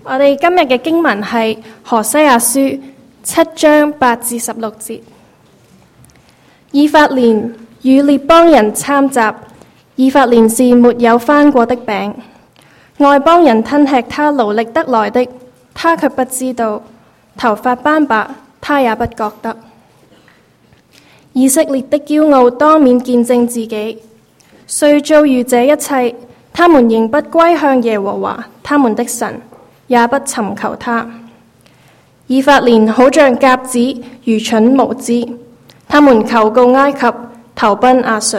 我哋今日嘅經文係何西阿書7章8至16節。以法蓮與列邦人參雜，以法蓮是沒有翻過的餅，外邦人吞吃他勞力得來的，他卻不知道，頭髮斑白，他也不覺得。以色列的驕傲當面見證自己，雖遭遇這一切，他們仍不歸向耶和華他們的神，也不尋求他。以法蓮好像鴿子，愚蠢無知，他們求告埃及，投奔亞述。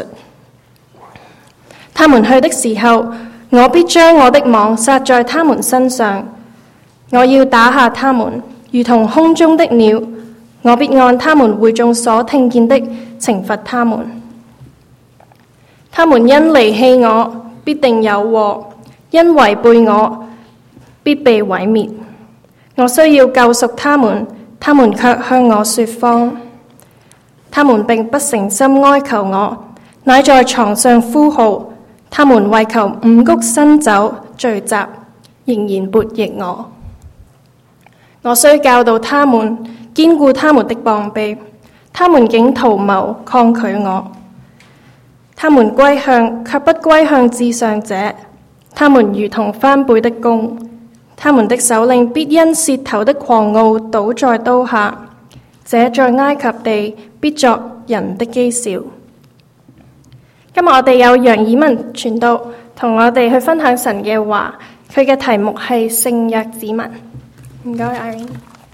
他們去的時候，我必將我的網撒在他們身上，我要打下他們，如同空中的鳥。我必按他們會眾所聽見的懲罰他們。他們因離棄我，必定有禍；因違背我，必被毀滅。我需要救贖他們，他們卻向我說謊。他們並不誠心哀求我，乃在床上呼號。他們為求五穀新酒聚集，仍然悖逆我。我須教導他們，堅固他們的膀臂，他們竟圖謀抗拒我。他們歸向，卻不歸向至上者。他們如同翻背的弓，他們的首領必因舌頭的狂傲倒在刀下。這在埃及地必作人的譏笑。今日我哋有楊以文傳道同我哋去分享神嘅話，佢嘅題目係聖約子民。唔該，Irene。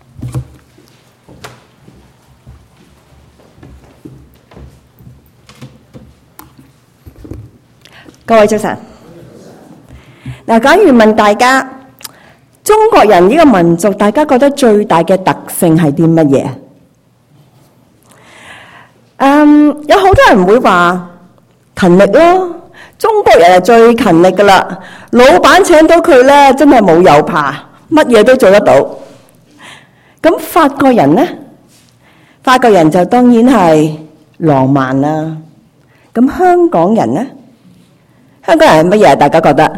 各位早晨。嗱，假如問大家，中國人呢個民族，大家覺得最大嘅特性係啲乜嘢？有好多人會話勤力咯，中國人係最勤力噶啦，老闆請到佢咧，真係冇有怕，乜嘢都做得到。咁法國人呢？法國人就當然係浪漫啦。咁香港人呢？香港人係乜嘢？大家覺得？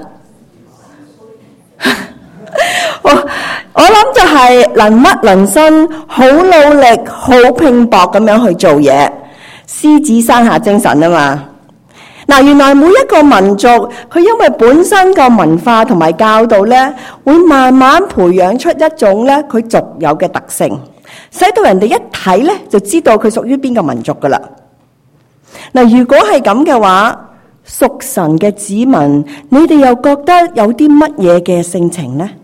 我諗就係能屈能伸，好努力，好拼搏咁樣去做嘢，獅子山下精神啊嘛。嗱，原來每一個民族，佢因為本身個文化同埋教導咧，會慢慢培養出一種咧佢獨有嘅特性，使到人哋一睇咧就知道佢屬於邊個民族噶啦。嗱，如果係咁嘅話，屬神嘅子民，你哋又覺得有啲乜嘢嘅性情呢？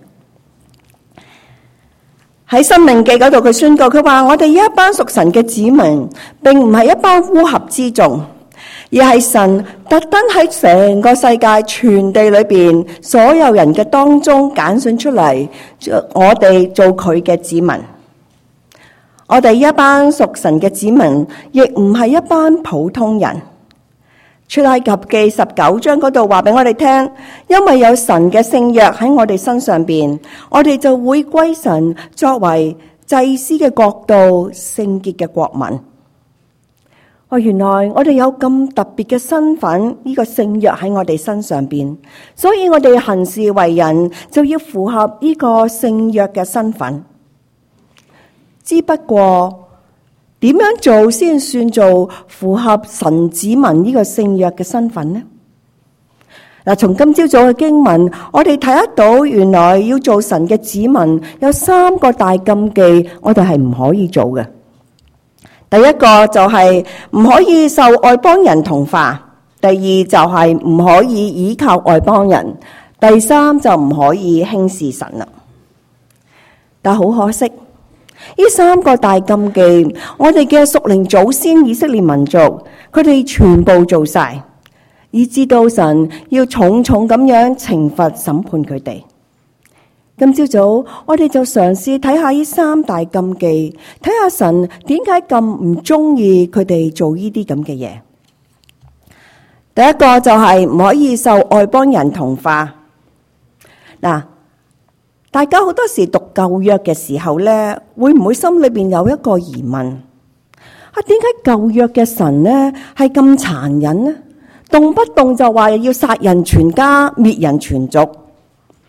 喺申命記嗰度，佢宣告，佢話我哋一班屬神嘅子民，並唔係一班烏合之眾，而係神特登喺成個世界全地裏邊所有人嘅當中揀選出嚟，我哋做佢嘅子民。我哋一班屬神嘅子民，亦唔係一班普通人。出埃及記19章嗰度話俾我哋聽，因為有神嘅聖約喺我哋身上邊，我哋就會歸神作為祭司嘅國度、聖潔嘅國民。原來我哋有咁特別嘅身份，呢個聖約喺我哋身上邊，所以我哋行事為人就要符合呢個聖約嘅身份。只不過點樣做先算做符合神子民呢個聖約嘅身份呢？嗱，從今朝早嘅經文，我哋睇得到，原來要做神嘅子民有3個大禁忌，我哋係唔可以做嘅。第一個就係唔可以受外邦人同化，第二就係唔可以依靠外邦人，第三就唔可以輕視神啦。但好可惜，呢3個大禁忌，我哋嘅屬靈祖先以色列民族，佢哋全部做晒，以致到神要重重咁樣懲罰審判佢哋。今朝早我哋就嘗試睇下呢3大禁忌，睇下神點解咁唔中意佢哋做呢啲咁嘅嘢。第一個就係唔可以受外邦人同化。嗱，大家好多時讀舊約嘅時候咧，會唔會心裏邊有一個疑問？點解舊約嘅神咧係咁殘忍呢？動不動就話要殺人全家、滅人全族。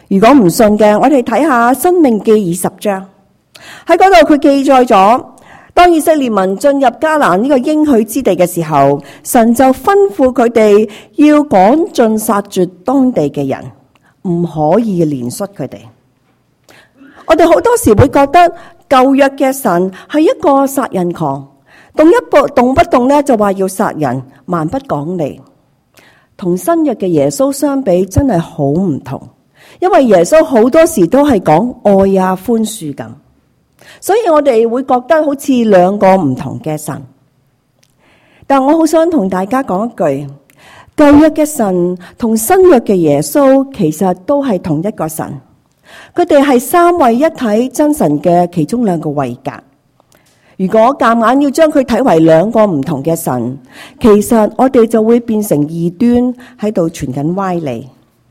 如果唔信嘅，我哋睇下《申命記》20章，喺嗰度佢記載咗，當以色列民進入迦南呢個應許之地嘅時候，神就吩咐佢哋要趕盡殺絕當地嘅人，唔可以憐恤佢哋。我哋好多時會覺得舊約嘅神係一個殺人狂，動不動咧就話要殺人，蠻不講理。同新約嘅耶穌相比，真係好唔同。因為耶穌好多時都係講愛啊、寬恕咁，所以我哋會覺得好似兩個唔同嘅神。但我好想同大家講一句，舊約嘅神同新約嘅耶穌其實都係同一個神，佢哋係三位一體真神嘅其中兩個位格。如果夾硬要將佢睇為兩個唔同嘅神，其實我哋就會變成異端喺度傳緊歪理。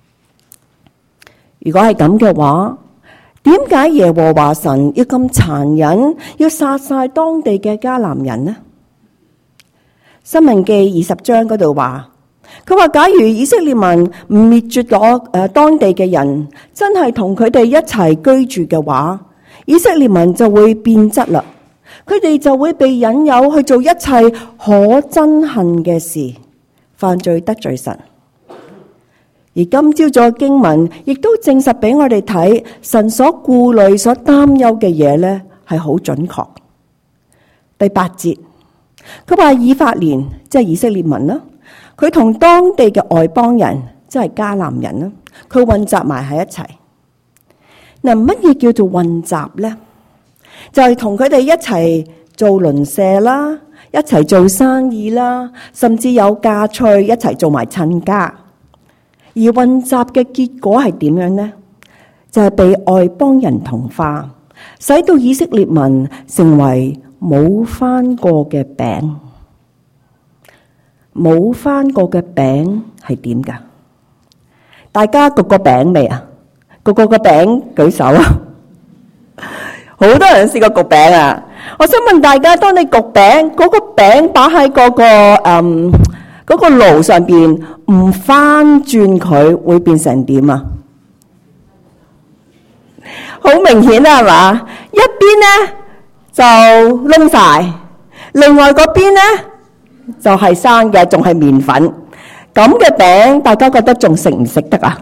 如果係咁嘅話，點解耶和華神要咁殘忍，要殺晒當地嘅迦南人呢？申命記20章嗰度話，佢話假如以色列民唔滅絕咗當地嘅人，真係同佢哋一齊居住嘅話，以色列民就會變質啦，佢哋就會被引誘去做一切可憎恨嘅事，犯罪得罪神。而今朝早嘅經文亦都證實俾我哋睇，神所顧慮、所擔憂嘅嘢咧係好準確。第8節，佢話以法蓮即係以色列民啦，佢同當地嘅外邦人即係迦南人啦，佢混雜埋喺一齊。嗱，乜嘢叫做混雜咧？就係同佢哋一齊做鄰舍啦，一齊做生意啦，甚至有嫁娶一齊做埋親家。而混雜嘅結果係點樣呢？就係被外邦人同化，使到以色列民成為冇翻過嘅餅。冇翻過嘅餅係點㗎？大家焗過餅未啊？焗過個餅舉手啊！好多人試過焗餅啊！我想問大家，當你焗餅，嗰個餅擺喺嗰個爐上邊，唔翻轉佢會變成點啊？好明顯啦，係嘛？一邊咧就燶晒，另外嗰邊咧就係生嘅，仲係麵粉。咁嘅餅，大家覺得仲食唔食得啊？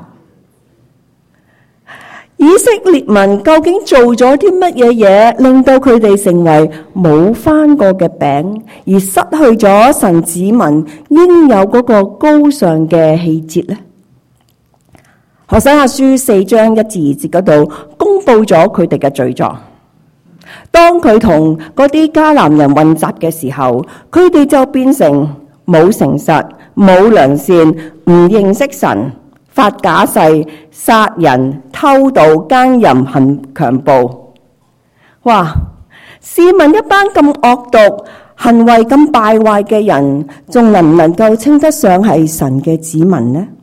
以色列民究竟做咗啲乜嘢嘢，令到佢哋成為冇翻過嘅餅，而失去咗神子民應有嗰個高尚嘅氣節呢？何西阿書4章1至2節嗰度公布咗佢哋嘅罪狀。當佢同嗰啲迦南人混雜嘅時候，佢哋就變成冇誠實、冇良善、唔認識神、發假誓、殺人、偷盜、姦淫、行強暴。哇！試問一班咁惡毒、行為咁敗壞嘅人，仲能唔能夠稱得上係神嘅子民呢？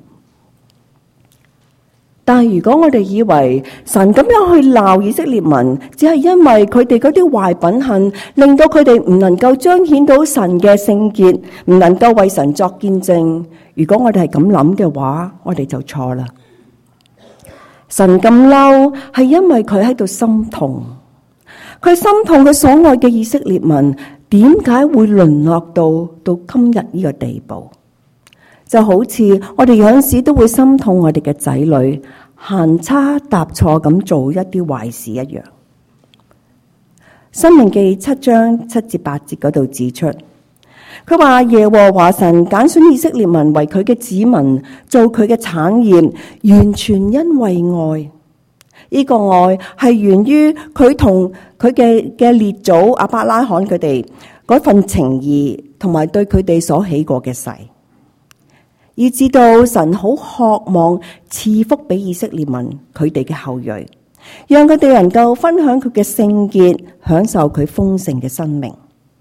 但係如果我哋以為神咁樣去鬧以色列民，只係因為佢哋嗰啲壞品行，令到佢哋唔能夠彰顯到神嘅聖潔，唔能夠為神作見證。如果我哋係咁諗嘅話，我哋就錯啦。神咁嬲，係因為佢喺度心痛，佢心痛佢所愛嘅以色列民點解會淪落到今日呢個地步？就好似我哋有陣時都會心痛我哋嘅仔女行差踏錯咁做一啲壞事一樣。申命記7章7至8節嗰度指出，佢話耶和華神揀選以色列民為佢嘅子民，做佢嘅產業，完全因為愛。呢個愛係源於佢同佢嘅列祖亞伯拉罕佢哋嗰份情義，同埋對佢哋所起過嘅誓。以至到神好渴望賜福俾以色列民佢哋嘅後裔，讓佢哋能夠分享佢嘅聖潔，享受佢豐盛嘅生命。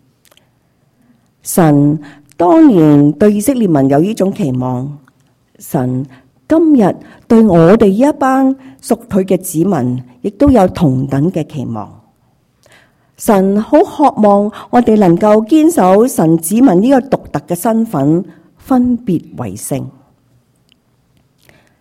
神當年對以色列民有呢種期望，神今日對我哋呢一班屬佢嘅子民，亦都有同等嘅期望。神好渴望我哋能夠堅守神子民呢個獨特嘅身份，分別為聖。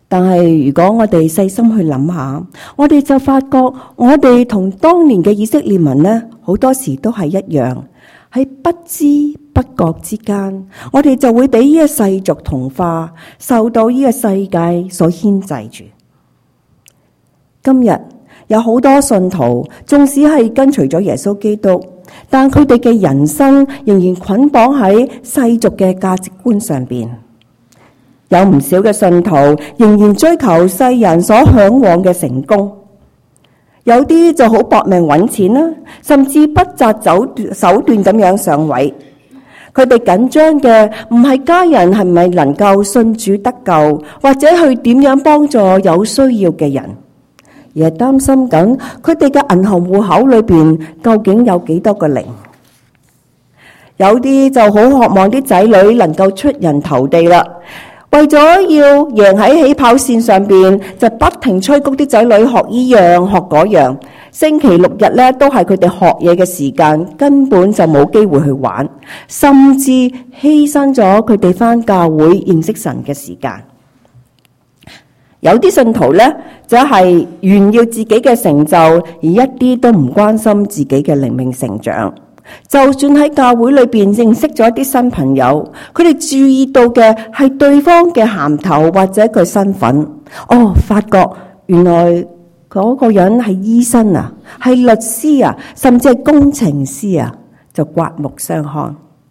但係如果我哋細心去諗下，我哋就發覺我哋同當年嘅以色列民呢，好多時都係一樣，喺不知不覺之間，我哋就會俾呢個世俗同化，受到呢個世界所牽制住。今日有好多信徒，縱使係跟隨咗耶穌基督，但佢哋嘅人生仍然捆綁喺世俗嘅價值觀上邊。有唔少嘅信徒仍然追求世人所向往嘅成功，有啲就好搏命揾錢啦，甚至不擇手段咁樣上位。佢哋緊張嘅唔係家人係咪能夠信主得救，或者去點樣幫助有需要嘅人，而係擔心緊佢哋嘅銀行戶口裏邊究竟有幾多個零。有啲就好渴望啲仔女能夠出人頭地啦，為咗要贏喺起跑線上邊，就不停催谷啲仔女學依樣學嗰樣。星期六日咧都係佢哋學嘢嘅時間，根本就冇機會去玩，甚至犧牲咗佢哋返教會認識神嘅時間。有啲信徒咧就係炫耀自己嘅成就，而一啲都唔關心自己嘅靈命成長。就算喺教會裏邊認識咗一啲新朋友，佢哋注意到嘅係對方嘅銜頭或者佢身份，發覺原來嗰個人係醫生啊，係律師啊，甚至係工程師啊，就刮目相看。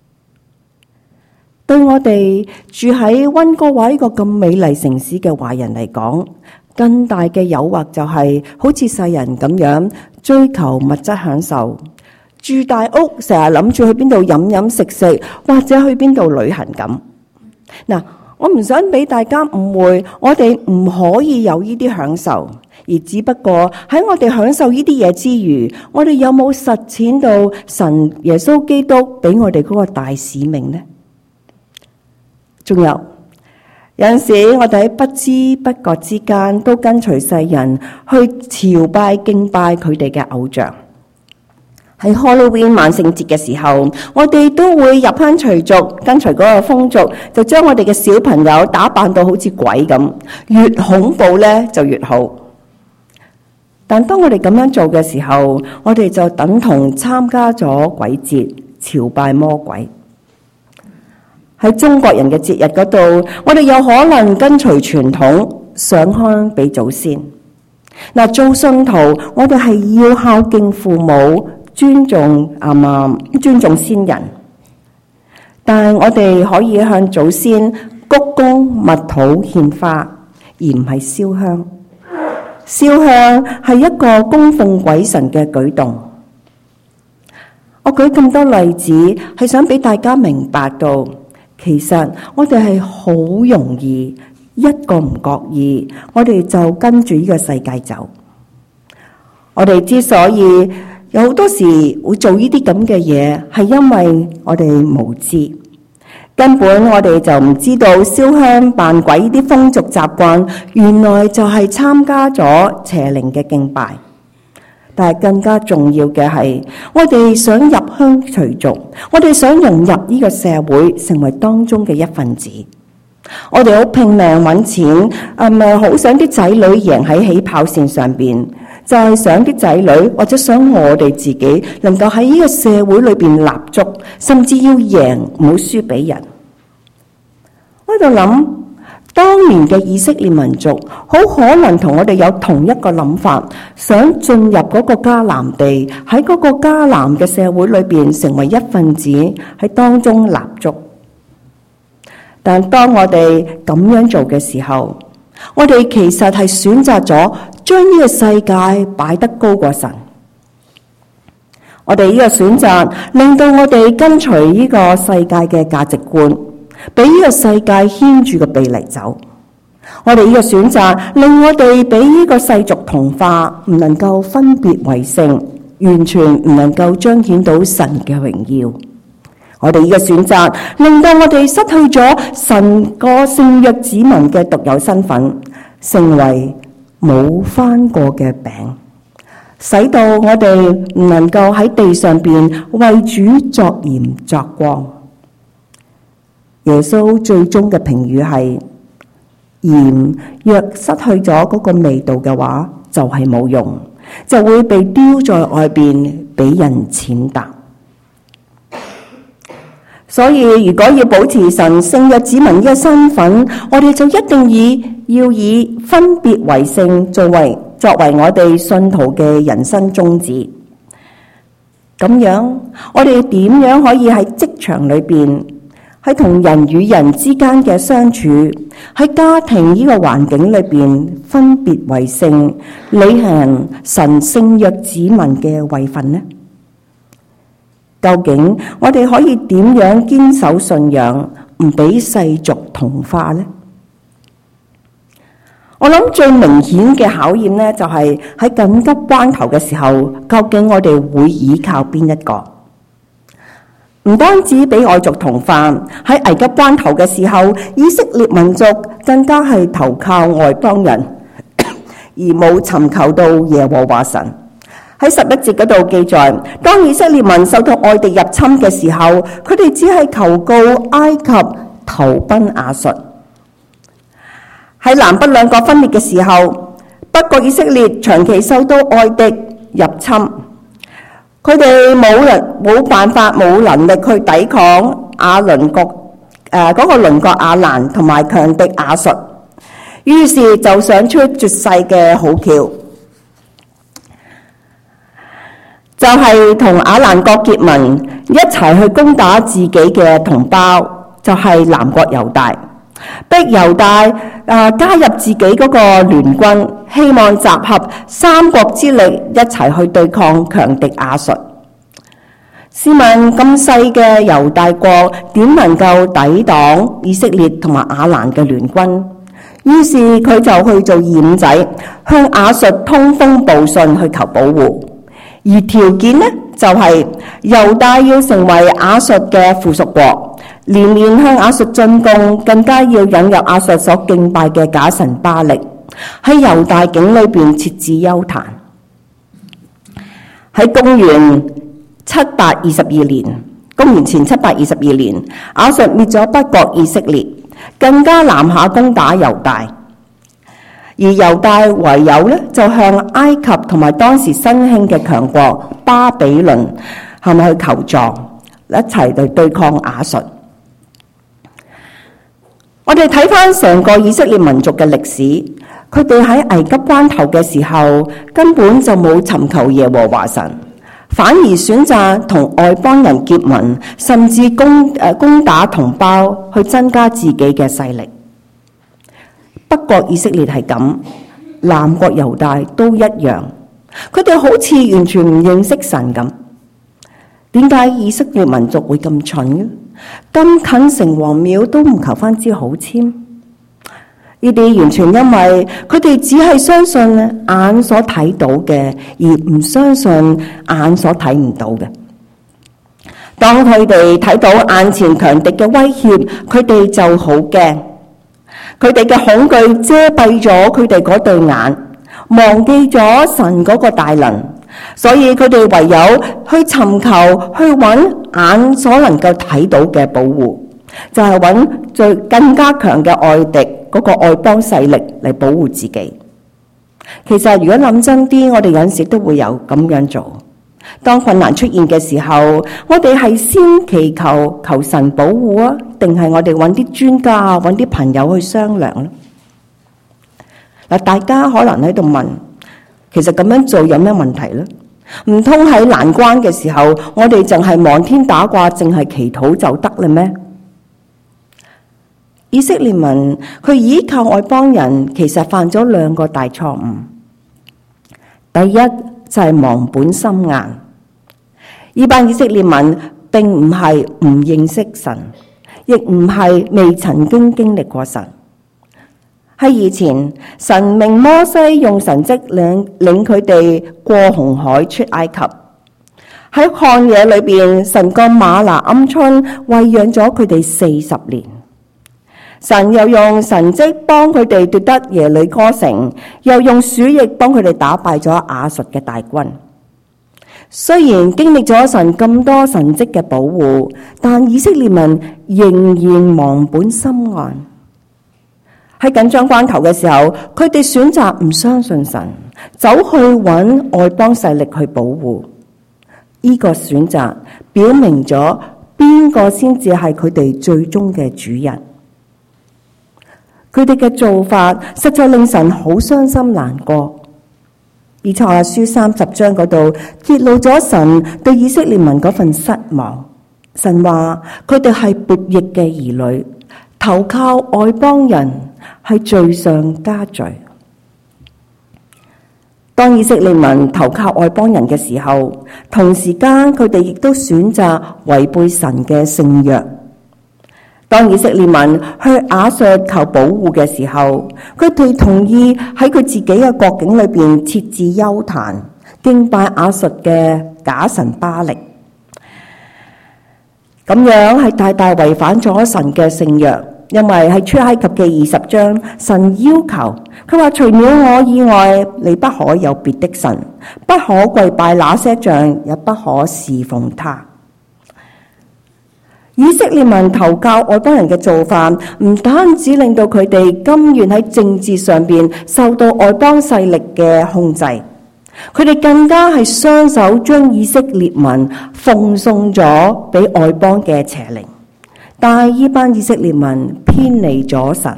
對我哋住喺溫哥華呢個咁美麗城市嘅華人嚟講，更大嘅誘惑就係好似世人咁樣追求物質享受，住大屋，成日諗住去邊度飲飲食食，或者去邊度旅行咁。嗱，我唔想俾大家誤會，我哋唔可以有呢啲享受，而只不過喺我哋享受呢啲嘢之餘，我哋有冇實踐到神耶穌基督俾我哋嗰個大使命呢？仲有陣時，我哋喺不知不覺之間都跟隨世人去朝拜敬拜佢哋嘅偶像。喺 Halloween 萬聖節嘅時候，我哋都會入鄉隨俗，跟隨嗰個風俗，就將我哋嘅小朋友打扮到好似鬼咁，越恐怖咧就越好。但當我哋咁樣做嘅時候，我哋就等同參加咗鬼節，朝拜魔鬼。喺中國人嘅節日嗰度，我哋有可能跟隨傳統，上香俾祖先。嗱，做信徒，我哋係要孝敬父母，尊重先人，但係我哋可以向祖先鞠躬默禱獻花，而唔係燒香。燒香係一個供奉鬼神嘅舉動。我舉咁多例子，係想俾大家明白到，其實我哋係好容易一個唔覺意，我哋就跟住呢個世界走。我哋之所以有好多時會做呢啲咁嘅嘢，係因為我哋無知，根本我哋就唔知道燒香扮鬼呢啲風俗習慣，原來就係參加咗邪靈嘅敬拜。但係更加重要嘅係，我哋想入鄉隨俗，我哋想融入呢個社會，成為當中嘅一份子。我哋好拼命揾錢，好想啲仔女贏喺起跑線上邊，就係想啲仔女或者想我哋自己能夠喺呢個社會裏邊立足，甚至要贏，唔好輸俾人。我喺度諗，當年嘅以色列民族好可能同我哋有同一個諗法，想進入嗰個迦南地，喺嗰個迦南嘅社會裏邊成為一份子，喺當中立足。但當我哋咁樣做嘅時候，我哋其實係選擇咗將呢個世界擺得高過神。我哋呢個選擇令到我哋跟隨呢個世界嘅價值觀，俾呢個世界牽住個鼻嚟走。我哋呢個選擇令我哋俾呢個世俗同化，唔能夠分別為聖，完全唔能夠彰顯到神嘅榮耀。我哋呢個選擇令到我哋失去咗神個聖約子民嘅獨有身份，成為冇翻過嘅餅，使到我哋唔能夠喺地上邊為主作鹽作光。耶穌最終嘅評語係： 鹽若失去咗嗰個味道嘅話，就係冇用，就會被丟在外邊俾人踐踏。所以如果要保持神聖嘅子民嘅身份，我哋就一定要以分別為聖作為我哋信徒嘅人生宗旨。咁樣，我哋點樣可以喺職場裏邊，喺同人與人之間嘅相處，喺家庭呢個環境裏邊分別為聖，履行神聖約子民嘅位份呢？究竟我哋可以點樣堅守信仰，唔俾世俗同化呢？我諗最明顯嘅考驗呢，就係喺緊急關頭嘅時候，究竟我哋會依靠邊一個？唔單止俾外族同化，喺危急關頭嘅時候，以色列民族更加係投靠外邦人，而冇尋求到耶和華神。喺11節嗰度記載，當以色列民受到外敵入侵嘅時候，佢哋只係求告埃及，投奔亞述。喺南北兩國分裂嘅時候，北國以色列長期受到外敵入侵，佢哋冇辦法、冇能力去抵抗嗰個鄰國亞蘭同埋強敵亞述，於是就想出絕世嘅好橋，就係同亞蘭國結盟，一齊去攻打自己嘅同胞，就係南國猶大，逼猶大加入自己嗰個聯軍，希望集合三國之力一齊去對抗強敵亞述。試問咁細嘅猶大國點能夠抵擋以色列同埋亞蘭嘅聯軍？於是佢就去做掩仔，向亞述通風報信去求保護。而條件呢，就係猶大要成為亞述嘅附屬國，年年向亞述進貢，更加要引入亞述所敬拜嘅假神巴力，喺猶大境裏邊設置邱壇。喺公元前722年，亞述滅咗北國以色列，更加南下攻打猶大。而猶大唯有咧，就向埃及同埋當時新興嘅強國巴比倫係咪去求助，一齊嚟對抗亞述。我哋睇翻成個以色列民族嘅歷史，佢哋喺危急關頭嘅時候，根本就冇尋求耶和華神，反而選擇同外邦人結盟，甚至攻打同胞，去增加自己嘅勢力。北國以色列係咁，南國猶大都一樣，佢哋好似完全唔認識神咁。點解以色列民族會咁蠢嘅？咁近城隍廟都唔求翻支好籤？呢啲完全因為佢哋只係相信眼所睇到嘅，而唔相信眼所睇唔到嘅。當佢哋睇到眼前強敵嘅威脅，佢哋就好驚。佢哋嘅恐懼遮蔽咗佢哋嗰對眼，忘記咗神嗰個大能，所以佢哋唯有去尋求、去揾眼所能夠睇到嘅保護，就係揾更加強嘅外敵嗰個外邦勢力嚟保護自己。其實如果諗真啲，我哋有陣時都會有咁樣做。當困難出現嘅時候，我哋係先祈求神保護啊，定係我哋揾啲專家、揾啲朋友去商量咧？嗱，大家可能喺度問，其實咁樣做有咩問題呢？唔通喺難關嘅時候，我哋淨係望天打卦，淨係祈禱就得啦咩？以色列民佢依靠外邦人，其實犯咗兩個大錯誤。第一就係忘本心硬，呢班以色列民並唔係唔認識神，亦唔係未曾經歷過神。喺以前，神命摩西用神蹟領佢哋過紅海出埃及。喺曠野裏邊，神降嗎哪鵪鶉餵養咗佢哋40年。神又用神蹟幫佢哋奪得耶利哥城，又用鼠疫幫佢哋打敗咗亞述嘅大軍。雖然經歷咗神咁多神蹟嘅保護，但以色列民仍然忘本心硬。 喺緊張關頭嘅時候，佢哋選擇唔相信神，走去揾外邦勢力去保護。呢個選擇表明咗邊個先至係佢哋最終嘅主人。佢哋嘅做法實在令神好傷心難過。以賽亞書30章嗰度揭露咗神對以色列民嗰份失望。神話佢哋係悖逆嘅兒女，投靠外邦人係罪上加罪。當以色列民投靠外邦人嘅時候，同時間佢哋亦都選擇違背神嘅聖約。當以色列民去亞述求保護嘅時候，佢哋同意喺佢自己嘅國境裏邊設置邱壇，敬拜亞述嘅假神巴力。咁樣係大大違反咗神嘅聖約，因為喺出埃及記20章，神要求佢話：除了我以外，你不可有別的神，不可跪拜那些像，也不可侍奉他。以色列民投靠外邦人嘅做法，唔單止令到佢哋甘願喺政治上邊受到外邦勢力嘅控制，佢哋更加係雙手將以色列民奉送咗俾外邦嘅邪靈。但係呢班以色列民偏離咗神。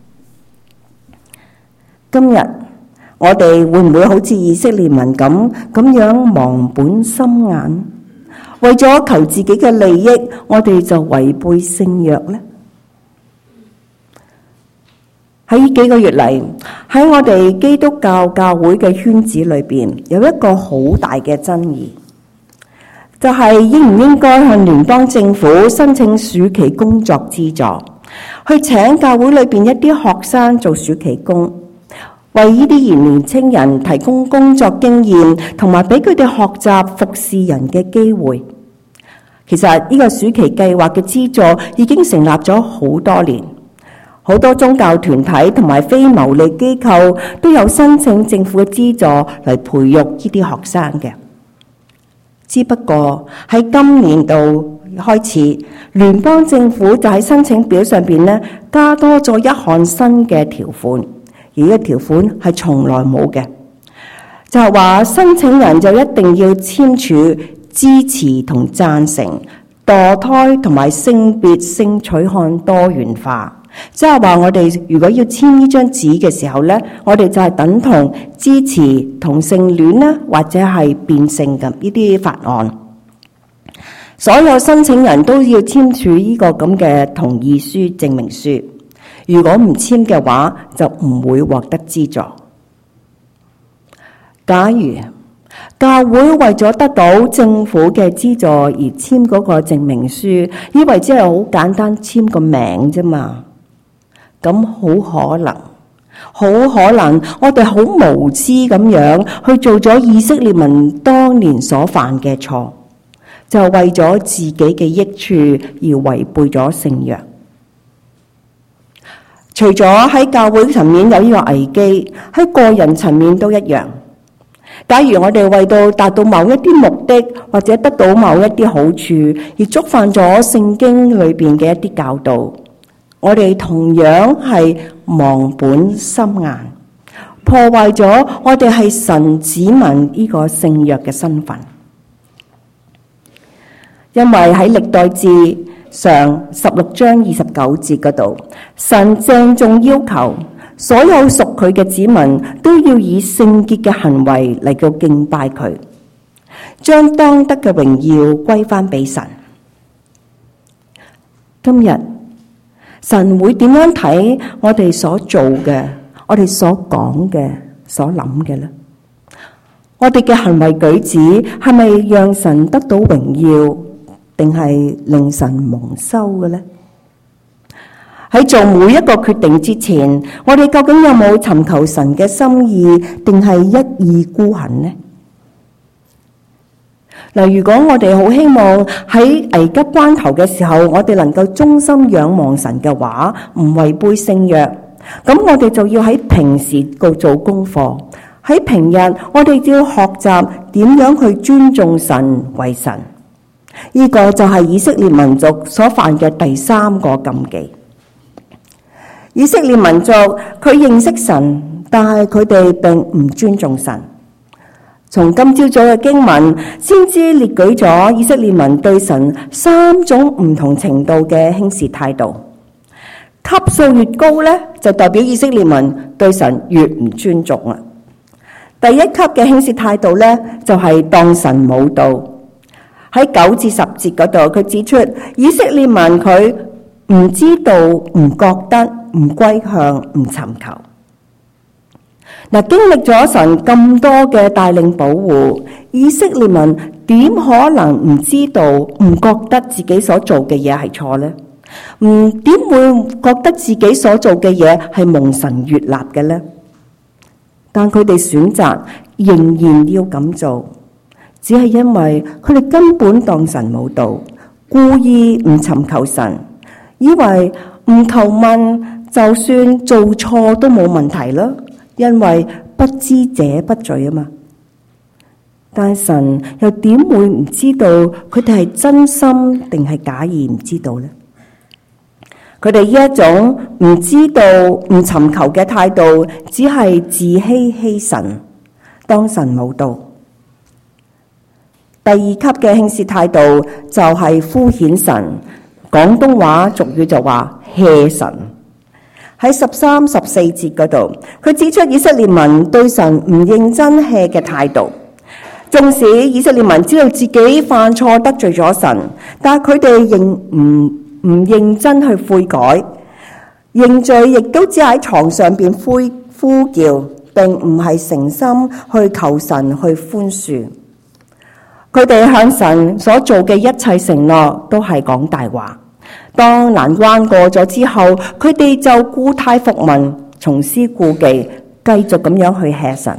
今日我哋會唔會好似以色列民咁樣忘本心眼？為咗求自己嘅利益，我哋就違背聖約呢？喺呢幾個月嚟，喺我哋基督教教會嘅圈子裏邊，有一個好大嘅爭議，就係應唔應該向聯邦政府申請暑期工作資助，去請教會裏邊一啲學生做暑期工，為呢啲年青人提供工作經驗，同埋俾佢哋學習服侍人嘅機會。其實呢個暑期計劃嘅資助已經成立咗好多年，好多宗教團體同埋非牟利機構都有申請政府嘅資助嚟培育呢啲學生嘅。只不過喺今年度開始，聯邦政府就喺申請表上邊咧加多咗一項新嘅條款，而呢個條款係從來冇嘅，就係話申請人就一定要簽署支持同贊成墮胎同埋性別性取向多元化。即係話我哋如果要簽呢張紙嘅時候呢，我哋就係等同支持同性戀啦，或者係變性咁呢啲法案。所有申請人都要簽署呢個咁嘅同意書證明書，如果唔簽嘅話就唔會獲得資助。假如教會為咗得到政府嘅資助而簽嗰個證明書，以為只係好簡單簽個名啫嘛，咁好可能我哋好無知咁樣去做咗以色列民當年所犯嘅錯，就為咗自己嘅益處而違背咗聖約。除咗喺教會層面有呢個危機，喺個人層面都一樣。假如我哋為到達到某一啲目的，或者得到某一啲好處，而觸犯咗聖經裏邊嘅一啲教導，我哋同樣係忘本心眼，破壞咗我哋係神子民呢個聖約嘅身份。因為喺歷代志上16章29節嗰度，神鄭重要求所有屬佢嘅子民都要以聖潔嘅行為嚟到敬拜佢，將當得嘅榮耀歸翻俾神。今日神會點樣睇我哋所做嘅、我哋所講嘅、所諗嘅呢？我哋嘅行為舉止係咪讓神得到榮耀，定係令神蒙羞嘅呢？喺做每一個決定之前，我哋究竟有冇尋求神嘅心意，定係一意孤行呢？嗱，如果我哋好希望喺危急關頭嘅時候，我哋能夠忠心仰望神嘅話，唔違背聖約，咁我哋就要喺平時做功課。喺平日，我哋就要學習點樣去尊重神為神。呢個就係以色列民族所犯嘅第三個禁忌。 以色列民族佢認識神，但係佢哋並唔尊重神。從今朝早嘅經文先知列舉咗以色列民對神3種唔同程度嘅輕視態度。級數越高呢，就代表以色列民對神越唔尊重啦。第一級嘅輕視態度呢，就係當神冇到。喺9至10節嗰度，佢指出以色列民佢唔知道、唔覺得、唔歸向、唔尋求。嗱，經歷咗神咁多嘅帶領保護，以色列民點可能唔知道、唔覺得自己所做嘅嘢係錯呢？點會覺得自己所做嘅嘢係蒙神悅納嘅呢？但佢哋選擇仍然要咁做，只係因為佢哋根本當神冇到，故意唔尋求神，以為唔求問，就算做錯都冇問題啦。因為不知者不罪啊嘛，但神又點會唔知道佢哋係真心定係假意唔知道呢？佢哋呢一種唔知道、唔尋求嘅態度，只係自欺欺神，當神冇到。第二級嘅輕視態度就係敷衍神，廣東話俗語就話 hea 神。喺13、14節嗰度，佢指出以色列民對神唔認真 hea 嘅態度。縱使以色列民知道自己犯錯得罪咗神，但係佢哋仍唔認真去悔改，認罪亦都只喺床上邊呼叫，並唔係誠心去求神去寬恕。佢哋向神所做嘅一切承諾都係講大話。當難關過咗之後，佢哋就故態復萌，重施故技，繼續咁樣去吃神。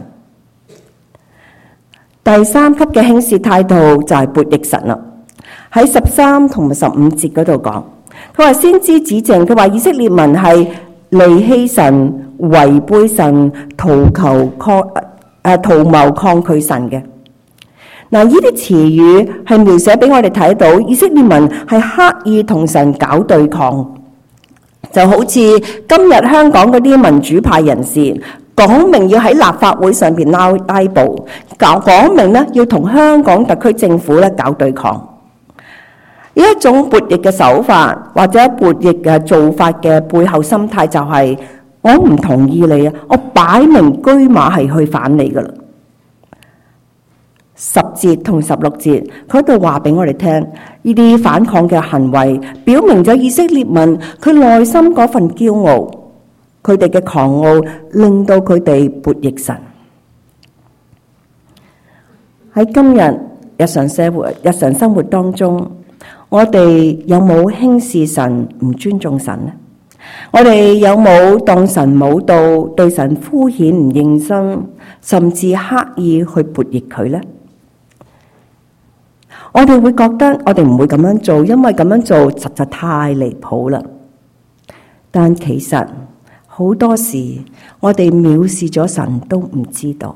第3級嘅輕視態度就係悖逆神啦。喺13同埋15節嗰度講，佢話先知指證，佢話以色列民係離棄神、違背神、圖謀抗拒神嘅。嗱，呢啲詞語係描寫俾我哋睇到，以色列民係刻意同神搞對抗，就好似今日香港嗰啲民主派人士講明要喺立法會上邊拉布，講明咧要同香港特區政府咧搞對抗。呢一種悖逆嘅手法或者悖逆嘅做法嘅背後心態就係我唔同意你啊，我擺明車馬係去反你噶啦。10節同16節，佢度話俾我哋聽，呢啲反抗嘅行為，表明咗以色列民佢內心嗰份驕傲，佢哋嘅狂傲，令到佢哋悖逆神。喺今日日常生活當中，我哋有冇輕視神、唔尊重神呢？我哋有冇當神冇到，對神敷衍唔認真，甚至刻意去悖逆佢呢？我哋會覺得我哋唔會咁樣做，因為咁樣做實在太離譜啦。但其實好多時我哋藐視咗神都唔知道。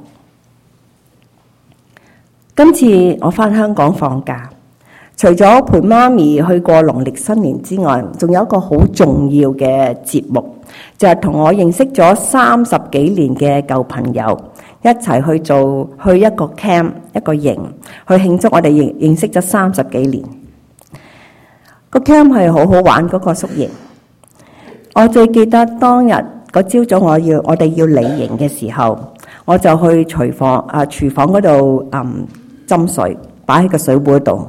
今次我返香港放假，除咗陪媽咪去過農曆新年之外，仲有一個好重要嘅節目，就係同我認識咗30幾年嘅舊朋友一齊去一個 camp 一個營，去慶祝我哋認識咗30幾年。個 camp 係好好玩，嗰個宿營。我最記得當日嗰朝早我哋要離營嘅時候，我就去廚房嗰度斟水，擺喺個水壺度。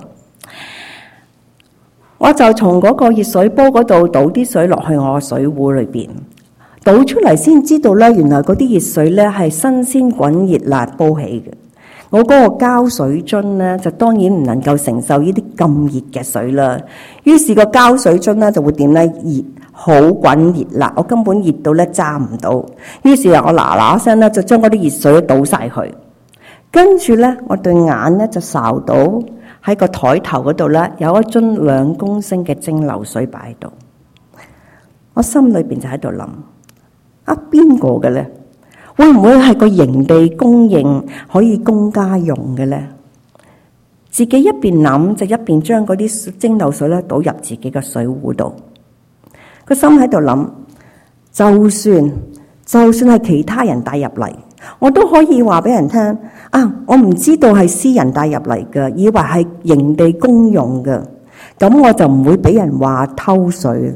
我就從嗰個熱水煲嗰度倒啲水落去我水壺裏邊，倒出嚟先知道咧，原來嗰啲熱水咧係新鮮滾熱辣煲起嘅。我嗰個膠水樽咧就當然唔能夠承受呢啲咁熱嘅水啦。於是個膠水樽咧就會點咧，熱好滾熱辣，我根本熱到咧揸唔到。於是我嗱嗱聲咧就將嗰啲熱水倒晒去，跟住咧我對眼咧就睄到喺個台頭嗰度咧有一樽2公升嘅蒸餾水擺喺度。我心裏邊就喺度諗，邊個嘅咧？會唔會係個營地供應可以供家用嘅咧？自己一邊諗就一邊將嗰啲蒸餾水咧倒入自己嘅水壺度。個心喺度諗， 就算係其他人帶入嚟，我都可以話俾人聽啊！我唔知道係私人帶入嚟嘅，以為係營地公用嘅，咁我就唔會俾人話偷水。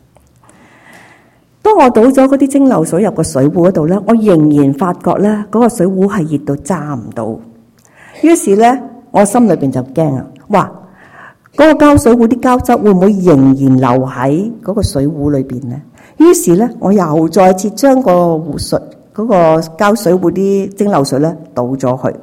當我倒咗嗰啲蒸餾水入個水壺嗰度咧，我仍然發覺咧嗰個水壺係熱到揸唔到。於是咧，我心裏邊就驚啊！哇！嗰個膠水壺啲膠汁會唔會仍然留喺嗰個水壺裏邊咧？於是咧，我又再次將個壺水嗰個膠水壺啲蒸餾水咧倒咗去。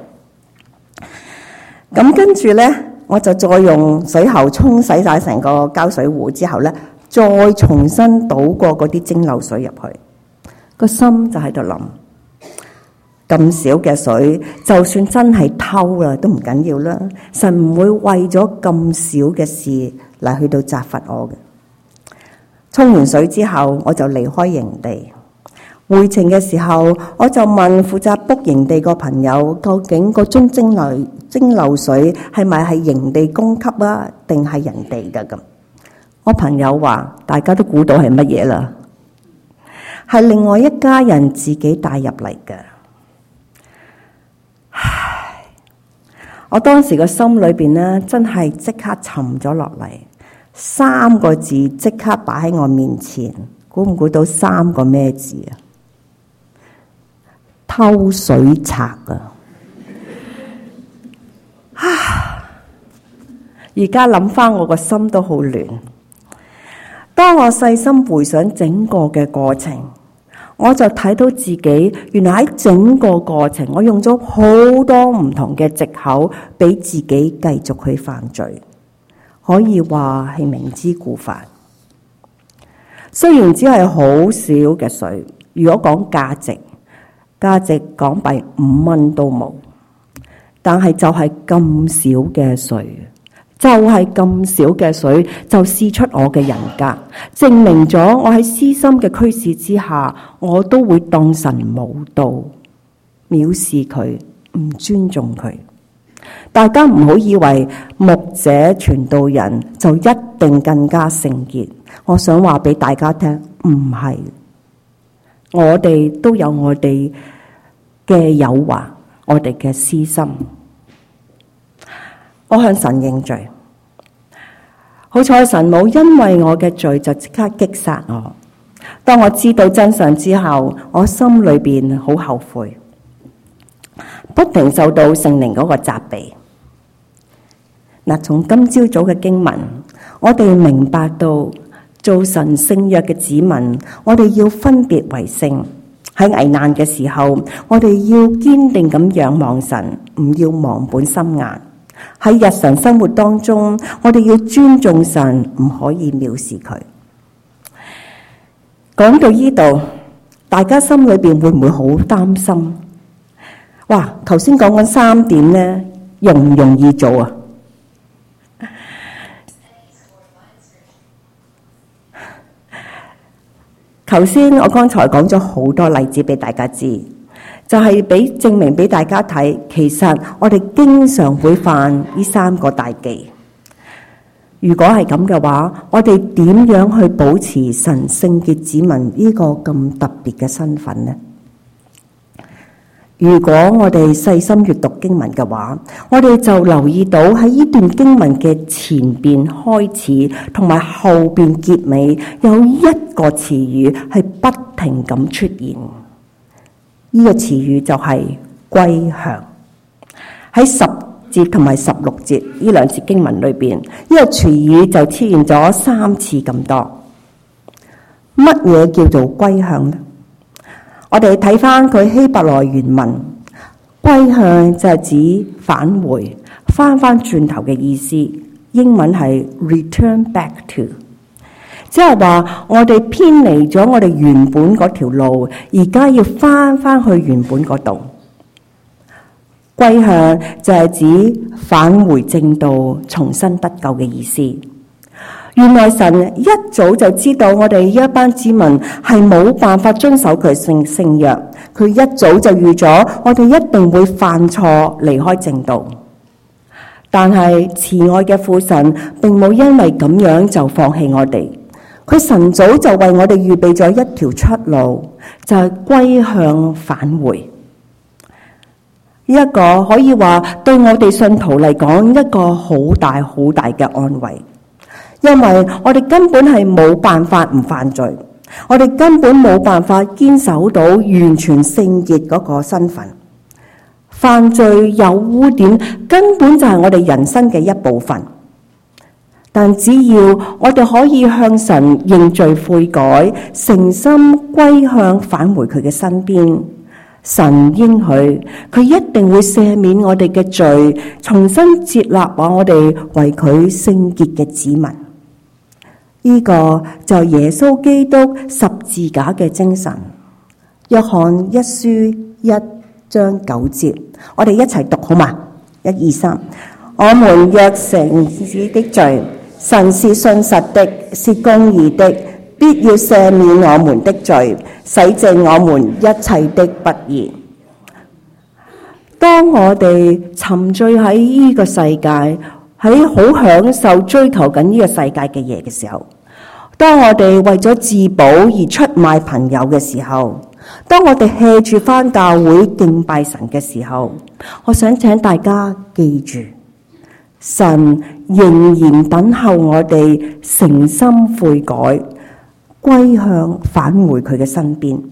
咁跟住咧，我就再用水喉沖洗晒成個膠水壺之後咧，再重新倒過嗰啲蒸餾水入去。個心就喺度諗，咁少嘅水，就算真係偷啦，都唔緊要啦。神唔會為咗咁少嘅事嚟去到責罰我嘅。沖完水之後，我就離開營地。回程嘅時候，我就問負責 book 營地個朋友，究竟個樽蒸餾水係咪係營地供給啊，定係人哋㗎咁？我朋友話，大家都估到係乜嘢啦，係另外一家人自己帶入嚟嘅。唉，我當時個心裏邊呢，真係即刻沉咗落嚟，3個字即刻擺喺我面前，估唔估到3個咩字啊？偷水賊啊！而家諗翻我個心都好亂。當我細心回想整個嘅過程，我就睇到自己原來喺整個過程，我用咗好多唔同嘅藉口俾自己繼續去犯罪，可以話係明知故犯。雖然只係好少嘅水，如果講價值港幣5蚊都冇，但係就係咁少嘅水，就試出我嘅人格，證明咗我喺私心嘅驅使之下，我都會當神無道，藐視佢，唔尊重佢。大家唔好以為牧者傳道人就一定更加聖潔，我想話俾大家聽，唔係。我哋都有我哋嘅誘惑，我哋嘅私心。我向神認罪，好彩神冇因為我嘅罪就即刻擊殺我。當我知道真相之後，我心裏邊好後悔，不停受到聖靈嗰個責備。嗱，從今朝早嘅經文，我哋明白到做神聖約嘅子民，我哋要分別為聖。喺危難嘅時候，我哋要堅定咁仰望神，唔要忘本心硬。喺日常生活當中，我哋要尊重神，唔可以藐視佢。講到呢度，大家心裏邊會唔會好擔心？哇！頭先講緊3點呢，容唔容易做啊？頭先我剛才講咗好多例子俾大家知，就係證明俾大家睇，其實我哋經常會犯呢3個大忌。如果係咁嘅話，我哋點樣去保持神聖潔子民呢個咁特別嘅身份呢？如果我哋細心閱讀經文嘅話，我哋就留意到喺呢段經文嘅前邊開始同埋後邊結尾有一個詞語係不停咁出現。呢個詞語就係歸向。喺10節同埋16節呢2節經文裏邊，呢個詞語就出現咗3次咁多。乜嘢叫做歸向呢？我哋睇翻佢希伯來原文，歸向就係指返回、翻轉頭嘅意思。英文係 return back to， 即係話我哋偏離咗我哋原本嗰條路，而家要翻去原本嗰度。歸向就係指返回正道、重新得救嘅意思。原來神一早就知道我哋呢一班子民係冇辦法遵守佢聖約，佢一早就預咗我哋一定會犯錯離開正道。但係慈愛嘅父神並冇因為咁樣就放棄我哋， 佢晨早就為我哋預備咗一條出路，就係歸向返回。呢一個可以話對我哋信徒嚟講一個好大好大嘅安慰，因為我哋根本係冇辦法唔犯罪，我哋根本冇辦法堅守到完全聖潔嗰個身份。犯罪有污點，根本就係我哋人生嘅一部分。但只要我哋可以向神認罪悔改，誠心歸向返回佢嘅身邊，神應許佢一定會赦免我哋嘅罪，重新接納我哋為佢聖潔嘅子民。呢個就係耶穌基督十字架嘅精神。約翰一書1章9節，我哋一齊讀好嘛？1、2、3，我們若承認的罪，神是信實的，是公義的，必要赦免我們的罪，洗淨我們一切的不義。當我哋沉醉喺呢個世界，喺好享受追求緊呢個世界嘅嘢嘅時候，當我哋為咗自保而出賣朋友嘅時候，當我哋 hea 住返教會敬拜神嘅時候，我想請大家記住，神仍然等候我哋誠心悔改，歸向返回佢嘅身邊。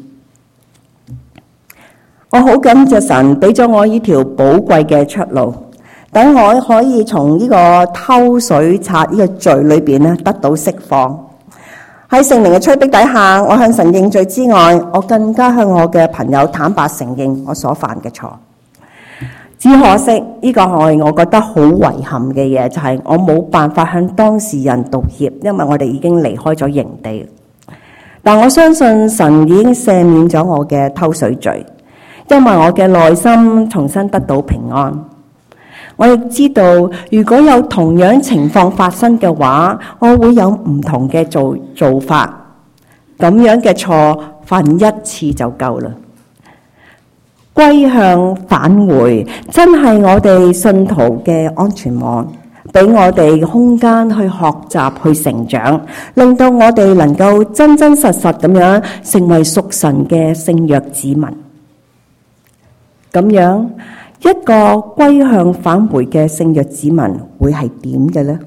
我好感謝神俾咗我呢條寶貴嘅出路，等我可以從呢個偷水賊呢個罪裏邊咧得到釋放。喺聖靈嘅催逼底下，我向神認罪之外，我更加向我嘅朋友坦白承認我所犯嘅錯。只可惜呢個係我覺得好遺憾嘅嘢，就係我冇辦法向當事人道歉，因為我哋已經離開咗營地。但我相信神已經赦免咗我嘅偷水罪，因為我嘅內心重新得到平安。我亦知道，如果有同樣情況發生嘅話，我會有唔同嘅做法。咁樣嘅錯犯一次就夠啦。歸向返回，真係我哋信徒嘅安全網，俾我哋空間去學習、去成長，令到我哋能夠真真實實咁樣成為屬神嘅聖約子民。咁樣一個歸向返回嘅聖約子民會係點嘅呢？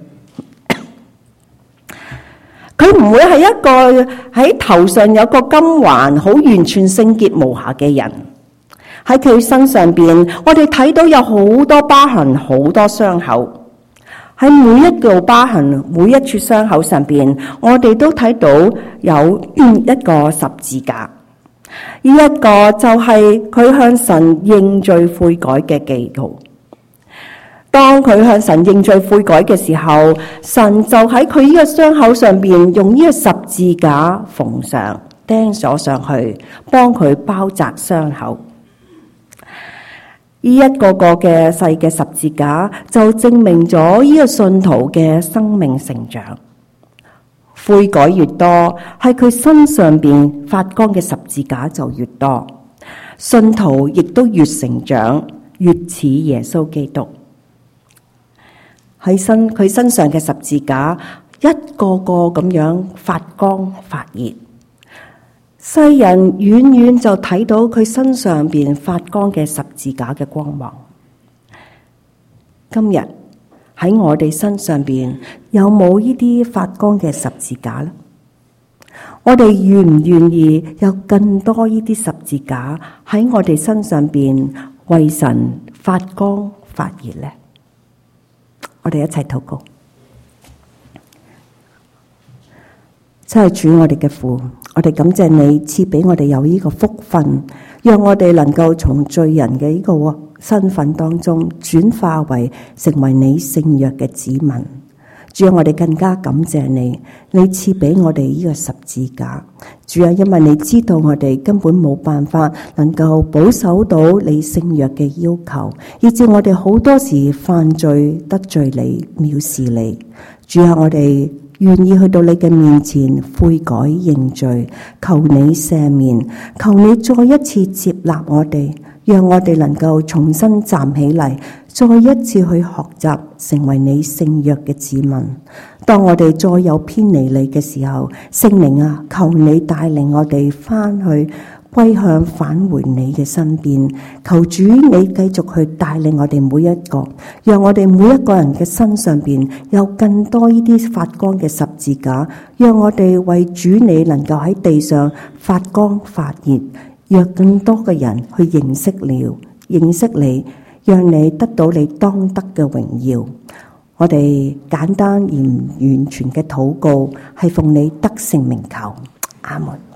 佢唔會係一個喺頭上有個金環，好完全聖潔無瑕嘅人。喺佢身上邊，我哋睇到有好多疤痕，好多傷口。喺每一道疤痕、每一處傷口上邊，我哋都睇到有一個十字架。呢一個就係佢向神認罪悔改嘅記號。當佢向神認罪悔改嘅時候，神就喺佢呢個傷口上邊用呢個十字架縫上、釘咗上去，幫佢包紮傷口。呢一個個嘅細嘅十字架就證明咗呢個信徒嘅生命成長。悔改越多，喺佢身上邊發光嘅十字架就越多，信徒亦都越成長，越似耶穌基督。喺佢身上嘅十字架一個個咁樣發光發熱，世人遠遠就睇到佢身上邊發光嘅十字架嘅光芒。今日喺我哋身上邊有冇呢啲發光嘅十字架呢？我哋願唔願意有更多呢啲十字架喺我哋身上邊為神發光發熱呢？我哋一齊禱告。真係主，我哋嘅父，我哋感謝你賜俾我哋有呢個福分，讓我哋能夠從罪人嘅呢個身份當中轉化為成為你聖約嘅子民。主啊，我哋更加感謝你，你賜俾我哋呢個十字架。主啊，因為你知道我哋根本冇辦法能夠保守到你聖約嘅要求，以致我哋好多時犯罪得罪你、藐視你。主啊，我哋願意去到你嘅面前悔改認罪，求你赦免，求你再一次接納我哋，讓我哋能夠重新站起嚟，再一次去學習成為你聖約嘅子民。當我哋再有偏離你嘅時候，聖靈啊，求你帶領我哋翻去歸向返回你嘅身邊，求主你繼續去帶領我哋每一個，讓我哋每一個人嘅身上邊有更多呢啲發光嘅十字架，讓我哋為主你能夠喺地上發光發熱，讓更多嘅人去認識你，讓你得到你當得嘅榮耀。我哋簡單而完全嘅禱告係奉你得勝名求，阿門。